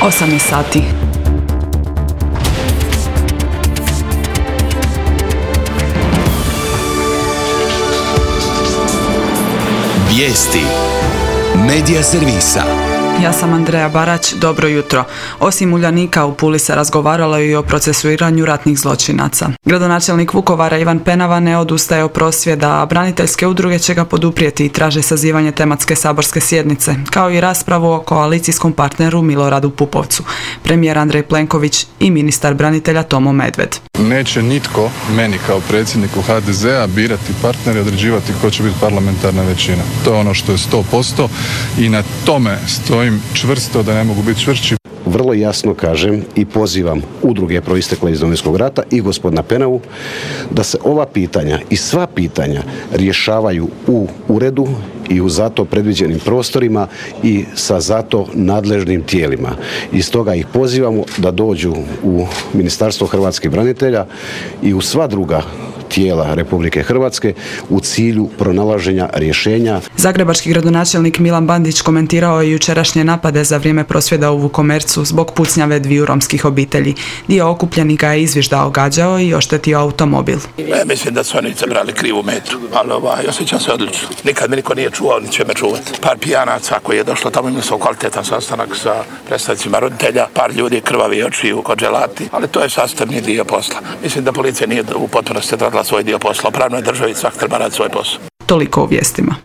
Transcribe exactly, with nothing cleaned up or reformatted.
osam je sati. Vijesti Medija servisa. Ja sam Andreja Barać, dobro jutro. Osim Uljanika u Puli se razgovaralo i o procesuiranju ratnih zločinaca. Gradonačelnik Vukovara Ivan Penava ne odustaje od prosvjeda, a braniteljske udruge će ga poduprijeti i traže sazivanje tematske saborske sjednice, kao i raspravu o koalicijskom partneru Miloradu Pupovcu, premijer Andrej Plenković i ministar branitelja Tomo Medved. Neće nitko meni kao predsjedniku ha de zea birati partnere i određivati ko će biti parlamentarna većina. To je ono što je sto posto i na tome stojim čvrsto, da ne mogu biti čvršći. Vrlo jasno kažem i pozivam udruge proistekle iz Domovinskog rata i gospodina Penavu da se ova pitanja i sva pitanja rješavaju u uredu i u zato predviđenim prostorima i sa zato nadležnim tijelima. I stoga ih pozivamo da dođu u Ministarstvo hrvatskih branitelja i u sva druga tijela Republike Hrvatske u cilju pronalaženja rješenja. Zagrebački gradonačelnik Milan Bandić komentirao je jučerašnje napade za vrijeme prosvjeda u Vukomercu zbog pucnjave dviju romskih obitelji. Dio okupljenih ga je izviždao, gađao i oštetio automobil. Ja mislim da su oni izabrali krivu metu, ali ovaj, osjećam se odlično. Nikad me niko nije čuvao, ni će me čuvati. Par pijanaca koji je došlo tamo, imali smo kvalitetan sastanak sa predstavnicima roditelja, par ljudi krvavi očiju kod želati, ali to je sastavni dio posla. Mislim da policija nije u potpunosti odradila svoj dio posla. U pravnoj državi svak treba raditi svoj posao. Toliko u vijestima.